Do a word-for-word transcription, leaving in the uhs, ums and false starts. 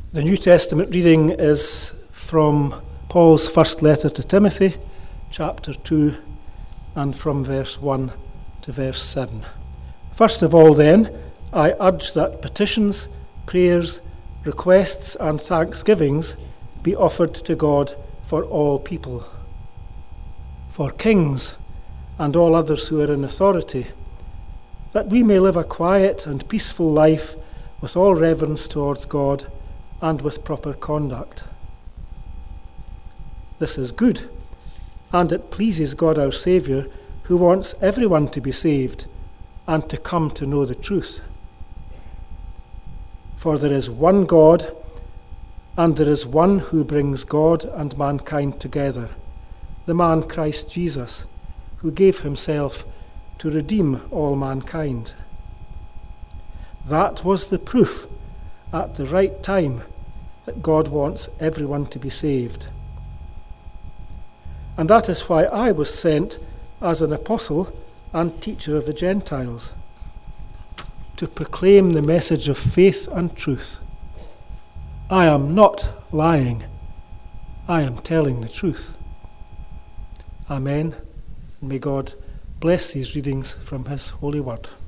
The New Testament reading is from Paul's first letter to Timothy, chapter two, and from verse one to verse seven. First of all, then, I urge that petitions, prayers, requests, and thanksgivings be offered to God for all people, for kings and all others who are in authority, that we may live a quiet and peaceful life with all reverence towards God and with proper conduct. This is good, and it pleases God our Saviour, who wants everyone to be saved and to come to know the truth. For there is one God, and there is one who brings God and mankind together, the man Christ Jesus, who gave himself to redeem all mankind. That was the proof at the right time that God wants everyone to be saved. And that is why I was sent as an apostle and teacher of the Gentiles, to proclaim the message of faith and truth. I am not lying. I am telling the truth. Amen. And may God bless these readings from his holy word.